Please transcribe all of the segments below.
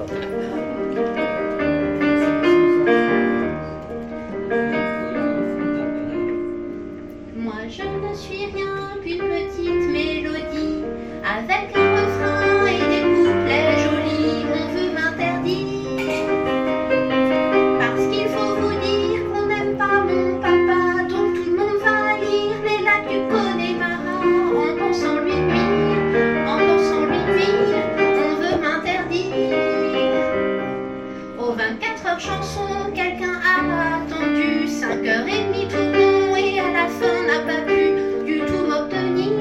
Moi je ne suis rien qu'une petite mélodie, avec un refrain et des couplets jolis. On veut m'interdire, parce qu'il faut vous dire qu'on n'aime pas mon papa. Donc tout le monde va lire les lacs du Connemara, en pensant lui nuire, en pensant lui nuire. On veut m'interdire. Aux 24 heures chansons, quelqu'un a attendu 5h30 tout rond, et à la fin n'a pas pu du tout m'obtenir.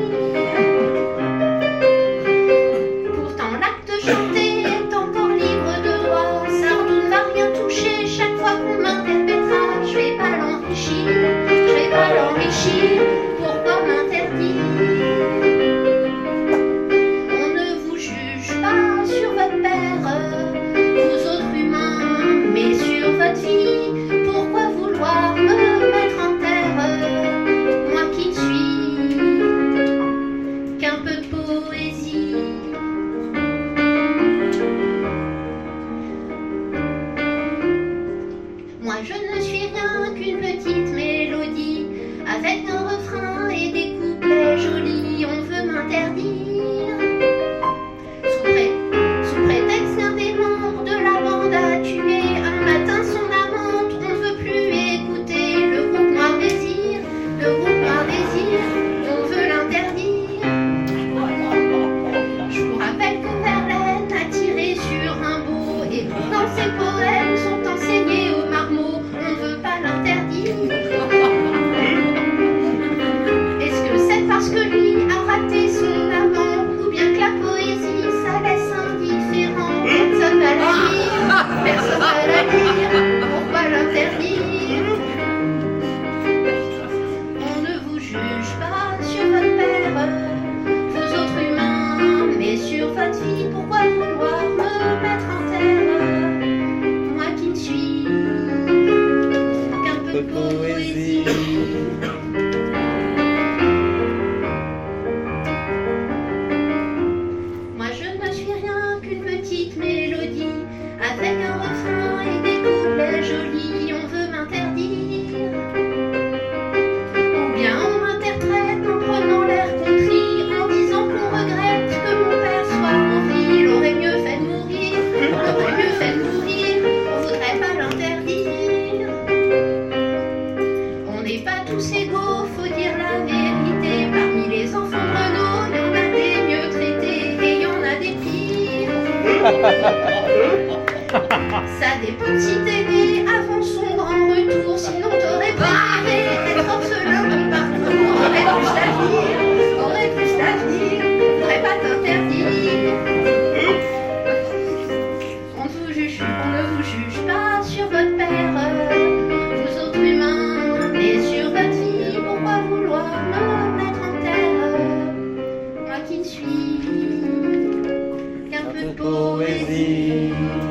Pourtant l'acte chanté est encore libre de droit, Sardou ne va rien toucher chaque fois qu'on m'interprétera. Je vais pas l'enrichir, je vais pas l'enrichir, pourquoi m'interdire? On ne vous juge pas sur votre père, vous autres humains, mais sur votre vie. Pourquoi vouloir me mettre en terre, moi qui ne suis qu'un peu de poésie? Moi je ne suis rien qu'une petite mélodie, avec un refrain et des couplets jolis. On veut m'interdire, sous prétexte qu'un des membres de la bande a tué un matin son amante. On ne veut plus écouter le groupe Noir Désir, le groupe Noir Désir, on veut l'interdire. Je vous rappelle que Verlaine a tiré sur Rimbaud, et pourtant ses poèmes sont enseignés au marmot. On ne veut pas l'interdire. Est-ce que c'est parce que lui a raté son amant, ou bien que la poésie ça laisse indifférent? Personne va la lire, personne va la lire, pourquoi l'interdire? On ne vous juge pas sur votre père, vous autres humains, mais sur votre vie. Pourquoi vouloir me mettre en terre, moi qui ne suis qu'un peu de poésie? Moi je ne suis rien qu'une petite mélodie, avec un refrain et des couplets jolis. On veut m'interdire, ou bien on m'interprète en prenant l'air contrit, en disant qu'on regrette que mon père soit en vie. Il aurait mieux fait de mourir, on aurait mieux fait de mourir, on voudrait pas l'interdire. On n'est pas tous égaux, faut dire la vérité. Parmi les enfants de Renaud, il y en a des mieux traités et il y en a des pires. Ça dépend si t'es né avant son grand retour, sinon t'aurais préféré être orphelin comme partout. Aurait plus d'avenir, aurait plus d'avenir, faudrait pas t'interdire. On ne vous juge pas sur votre père, vous autres humains, mais sur votre vie. Pourquoi vouloir me mettre en terre, moi qui ne suis qu'un peu de poésie?